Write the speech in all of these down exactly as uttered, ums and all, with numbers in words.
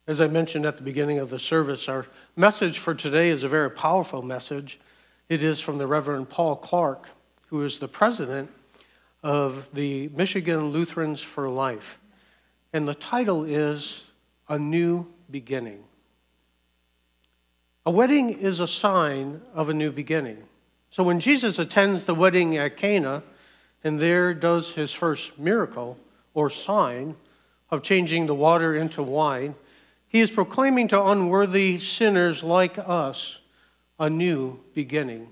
As I mentioned at the beginning of the service, our message for today is a very powerful message. It is from the Reverend Paul Clark, who is the president of the Michigan Lutherans for Life. And the title is A New Beginning. A wedding is a sign of a new beginning. So when Jesus attends the wedding at Cana and there does his first miracle or sign of changing the water into wine, he is proclaiming to unworthy sinners like us a new beginning.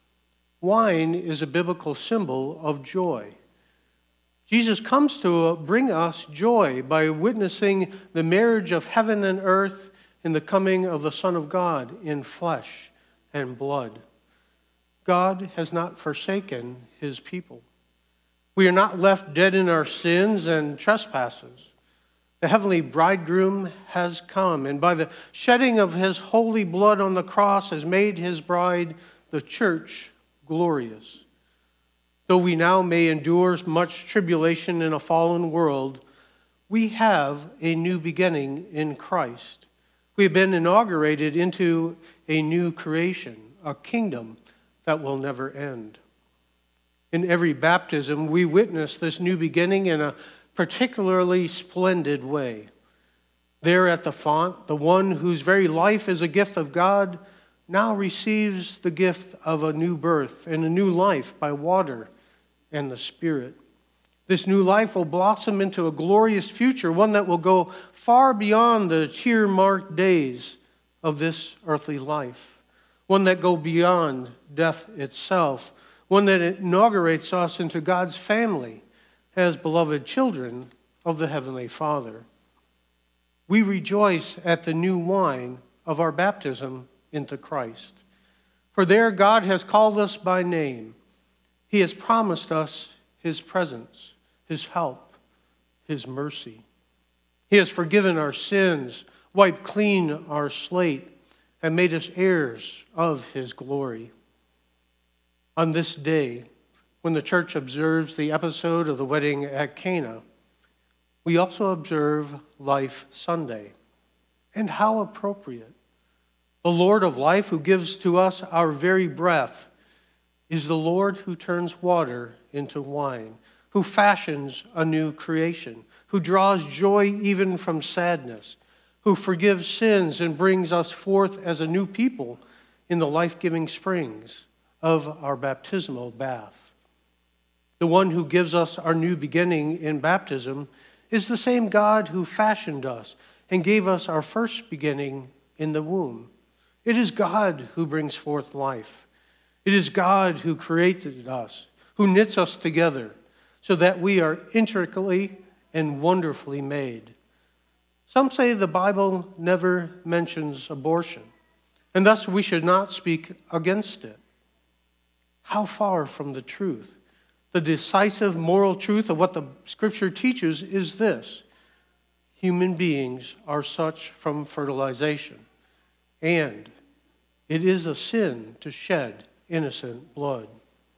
Wine is a biblical symbol of joy. Jesus comes to bring us joy by witnessing the marriage of heaven and earth in the coming of the Son of God in flesh and blood. God has not forsaken his people. We are not left dead in our sins and trespasses. The heavenly bridegroom has come, and by the shedding of his holy blood on the cross has made his bride, the church, glorious. Though we now may endure much tribulation in a fallen world, we have a new beginning in Christ. We have been inaugurated into a new creation, a kingdom that will never end. In every baptism, we witness this new beginning in a particularly splendid way. There at the font, the one whose very life is a gift of God now receives the gift of a new birth and a new life by water and the Spirit. This new life will blossom into a glorious future, one that will go far beyond the tear-marked days of this earthly life, one that go beyond death itself, one that inaugurates us into God's family as beloved children of the Heavenly Father. We rejoice at the new wine of our baptism into Christ. For there God has called us by name. He has promised us his presence, his help, his mercy. He has forgiven our sins, wiped clean our slate, and made us heirs of his glory. On this day, when the church observes the episode of the wedding at Cana, we also observe Life Sunday. And how appropriate. The Lord of life, who gives to us our very breath, is the Lord who turns water into wine, who fashions a new creation, who draws joy even from sadness, who forgives sins and brings us forth as a new people in the life-giving springs of our baptismal bath. The one who gives us our new beginning in baptism is the same God who fashioned us and gave us our first beginning in the womb. It is God who brings forth life. It is God who created us, who knits us together so that we are intricately and wonderfully made. Some say the Bible never mentions abortion, and thus we should not speak against it. How far from the truth? The decisive moral truth of what the Scripture teaches is this: human beings are such from fertilization, and it is a sin to shed innocent blood.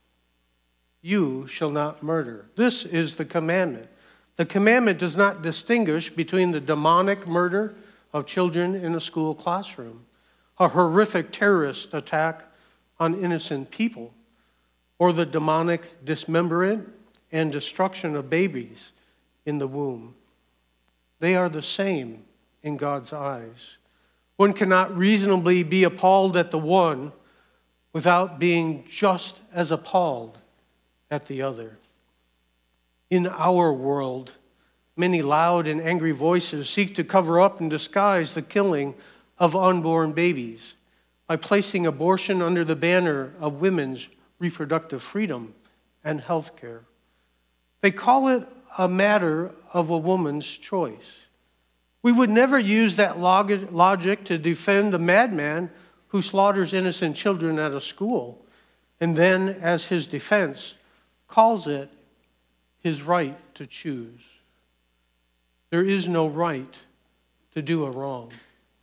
You shall not murder. This is the commandment. The commandment does not distinguish between the demonic murder of children in a school classroom, a horrific terrorist attack on innocent people, or the demonic dismemberment and destruction of babies in the womb. They are the same in God's eyes. One cannot reasonably be appalled at the one without being just as appalled at the other. In our world, many loud and angry voices seek to cover up and disguise the killing of unborn babies by placing abortion under the banner of women's reproductive freedom and health care. They call it a matter of a woman's choice. We would never use that log- logic to defend the madman who slaughters innocent children at a school and then, as his defense, calls it his right to choose. There is no right to do a wrong.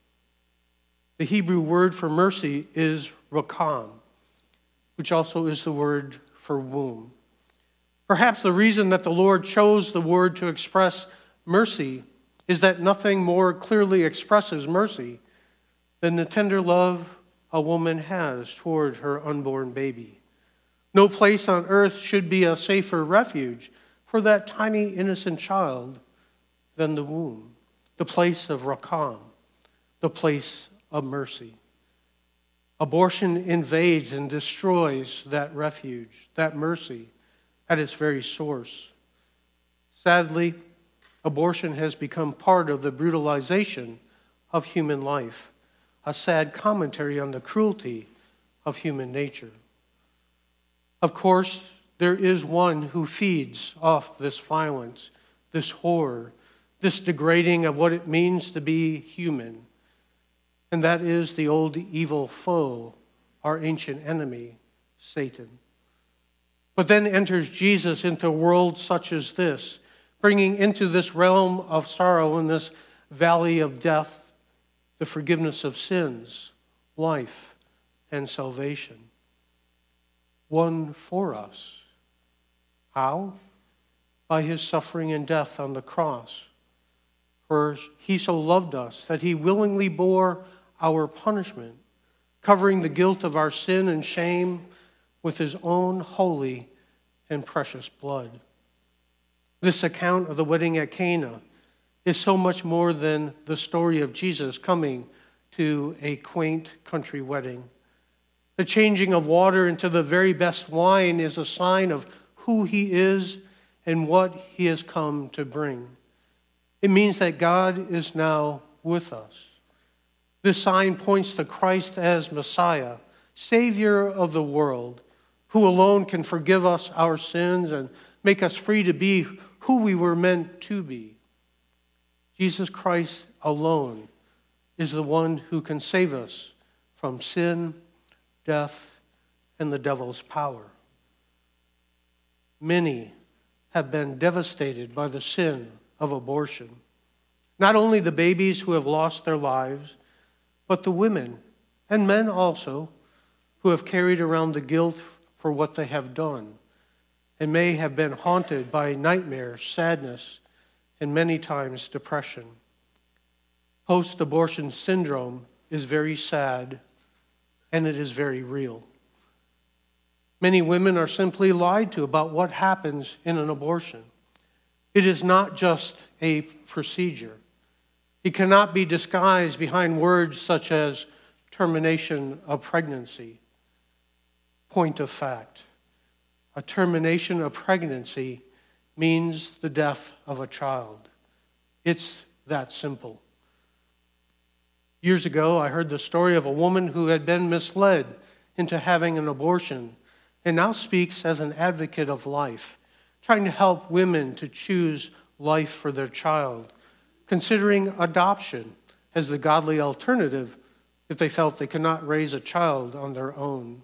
The Hebrew word for mercy is rakam, which also is the word for womb. Perhaps the reason that the Lord chose the word to express mercy is that nothing more clearly expresses mercy than the tender love a woman has toward her unborn baby. No place on earth should be a safer refuge for that tiny innocent child than the womb, the place of Rakam, the place of mercy. Abortion invades and destroys that refuge, that mercy, at its very source. Sadly, abortion has become part of the brutalization of human life, a sad commentary on the cruelty of human nature. Of course, there is one who feeds off this violence, this horror, this degrading of what it means to be human. And that is the old evil foe, our ancient enemy, Satan. But then enters Jesus into a world such as this, bringing into this realm of sorrow and this valley of death the forgiveness of sins, life, and salvation. Won for us. How? By his suffering and death on the cross. For he so loved us that he willingly bore our punishment, covering the guilt of our sin and shame with his own holy and precious blood. This account of the wedding at Cana is so much more than the story of Jesus coming to a quaint country wedding. The changing of water into the very best wine is a sign of who he is and what he has come to bring. It means that God is now with us. This sign points to Christ as Messiah, Savior of the world, who alone can forgive us our sins and make us free to be who we were meant to be. Jesus Christ alone is the one who can save us from sin, death, and the devil's power. Many have been devastated by the sin of abortion. Not only the babies who have lost their lives, but the women and men also who have carried around the guilt for what they have done and may have been haunted by nightmares, sadness, and many times depression. Post-abortion syndrome is very sad, and it is very real. Many women are simply lied to about what happens in an abortion. It is not just a procedure. It cannot be disguised behind words such as termination of pregnancy. Point of fact, a termination of pregnancy means the death of a child. It's that simple. Years ago, I heard the story of a woman who had been misled into having an abortion and now speaks as an advocate of life, trying to help women to choose life for their child, considering adoption as the godly alternative if they felt they could not raise a child on their own.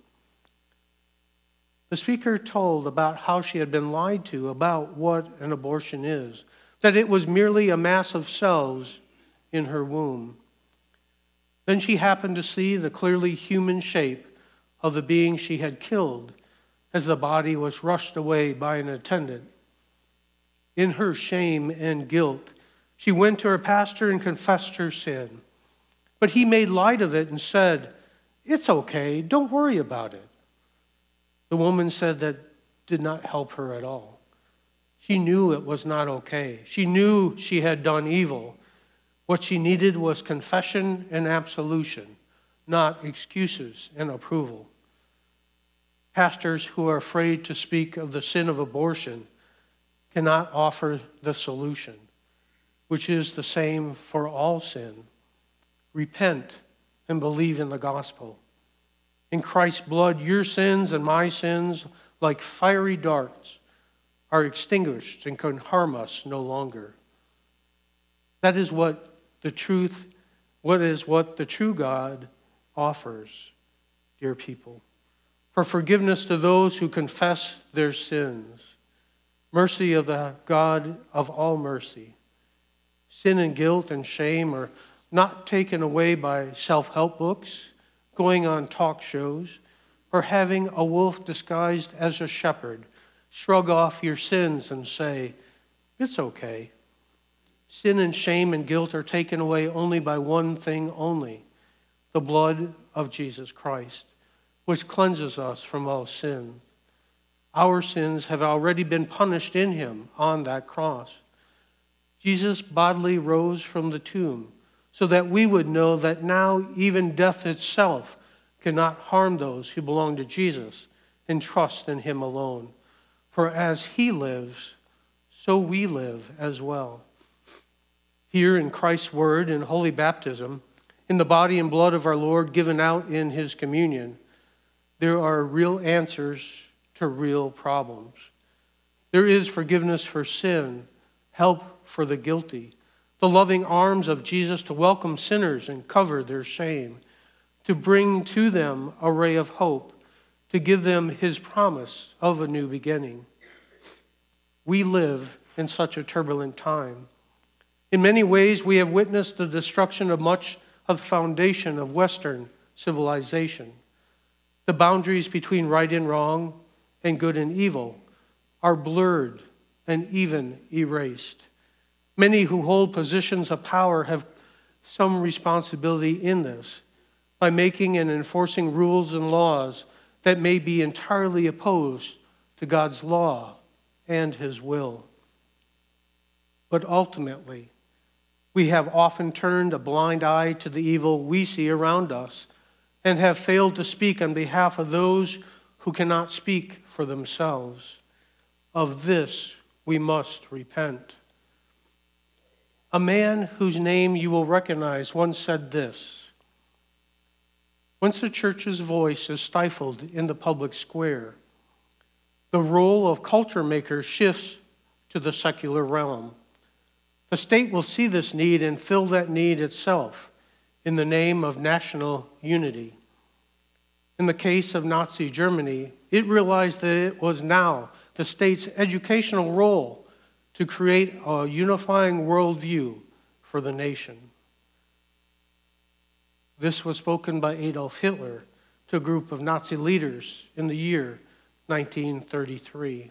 The speaker told about how she had been lied to about what an abortion is, that it was merely a mass of cells in her womb. Then she happened to see the clearly human shape of the being she had killed as the body was rushed away by an attendant. In her shame and guilt, she went to her pastor and confessed her sin. But he made light of it and said, "It's okay, don't worry about it." The woman said that did not help her at all. She knew it was not okay. She knew she had done evil. What she needed was confession and absolution, not excuses and approval. Pastors who are afraid to speak of the sin of abortion cannot offer the solution, which is the same for all sin. Repent and believe in the gospel. In Christ's blood, your sins and my sins, like fiery darts, are extinguished and can harm us no longer. That is what the truth, what is what the true God offers, dear people. For forgiveness to those who confess their sins. Mercy of the God of all mercy. Sin and guilt and shame are not taken away by self-help books, going on talk shows, or having a wolf disguised as a shepherd shrug off your sins and say, "It's okay." Sin and shame and guilt are taken away only by one thing only, the blood of Jesus Christ, which cleanses us from all sin. Our sins have already been punished in him on that cross. Jesus bodily rose from the tomb so that we would know that now even death itself cannot harm those who belong to Jesus and trust in him alone. For as he lives, so we live as well. Here in Christ's word in holy baptism, in the body and blood of our Lord given out in his communion, there are real answers to real problems. There is forgiveness for sin, help for the guilty, the loving arms of Jesus to welcome sinners and cover their shame, to bring to them a ray of hope, to give them his promise of a new beginning. We live in such a turbulent time. In many ways, we have witnessed the destruction of much of the foundation of Western civilization. The boundaries between right and wrong and good and evil are blurred and even erased. Many who hold positions of power have some responsibility in this by making and enforcing rules and laws that may be entirely opposed to God's law and his will. But ultimately, we have often turned a blind eye to the evil we see around us and have failed to speak on behalf of those who cannot speak for themselves. Of this, we must repent. A man whose name you will recognize once said this: "Once the church's voice is stifled in the public square, the role of culture maker shifts to the secular realm. The state will see this need and fill that need itself in the name of national unity." In the case of Nazi Germany, it realized that it was now the state's educational role to create a unifying worldview for the nation. This was spoken by Adolf Hitler to a group of Nazi leaders in the year nineteen thirty-three.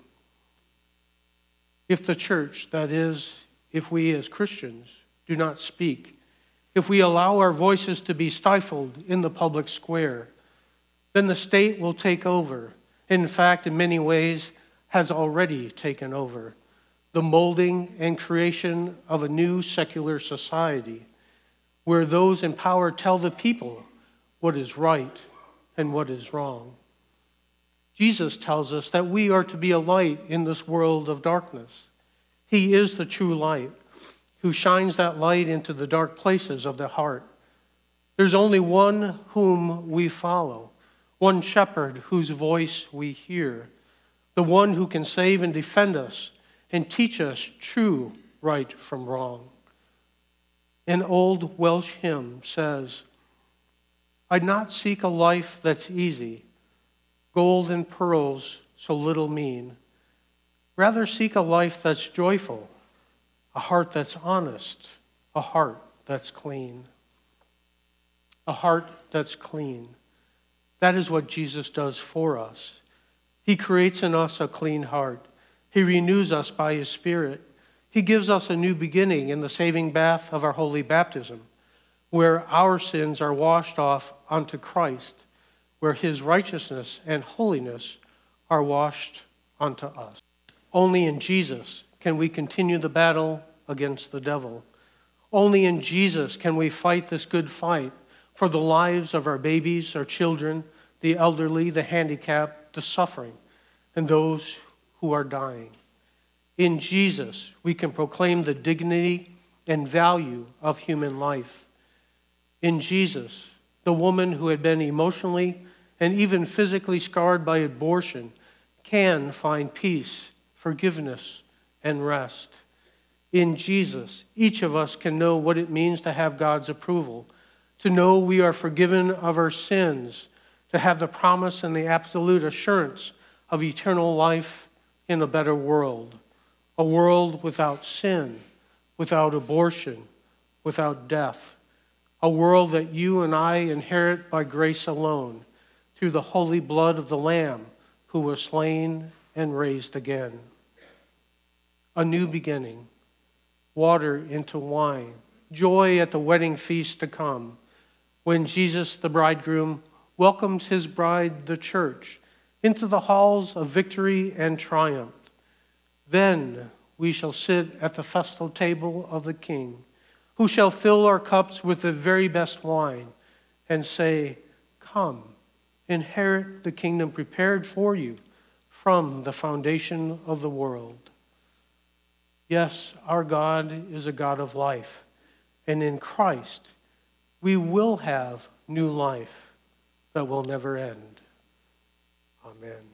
If the church, that is, if we as Christians do not speak, if we allow our voices to be stifled in the public square, then the state will take over. In fact, in many ways, has already taken over the molding and creation of a new secular society where those in power tell the people what is right and what is wrong. Jesus tells us that we are to be a light in this world of darkness. He is the true light who shines that light into the dark places of the heart. There's only one whom we follow, one shepherd whose voice we hear, the one who can save and defend us and teach us true right from wrong. An old Welsh hymn says, "I'd not seek a life that's easy, gold and pearls so little mean. Rather seek a life that's joyful, a heart that's honest, a heart that's clean." A heart that's clean. That is what Jesus does for us. He creates in us a clean heart. He renews us by his Spirit. He gives us a new beginning in the saving bath of our holy baptism, where our sins are washed off onto Christ, where his righteousness and holiness are washed onto us. Only in Jesus can we continue the battle against the devil. Only in Jesus can we fight this good fight for the lives of our babies, our children, the elderly, the handicapped, the suffering, and those who are dying. In Jesus, we can proclaim the dignity and value of human life. In Jesus, the woman who had been emotionally and even physically scarred by abortion can find peace, forgiveness, and rest. In Jesus, each of us can know what it means to have God's approval, to know we are forgiven of our sins, to have the promise and the absolute assurance of eternal life in a better world, a world without sin, without abortion, without death, a world that you and I inherit by grace alone, through the holy blood of the Lamb who was slain and raised again. A new beginning, water into wine, joy at the wedding feast to come, when Jesus, the bridegroom, welcomes his bride, the church, into the halls of victory and triumph. Then we shall sit at the festal table of the King, who shall fill our cups with the very best wine and say, "Come, inherit the kingdom prepared for you from the foundation of the world." Yes, our God is a God of life, and in Christ we will have new life that will never end. Amen.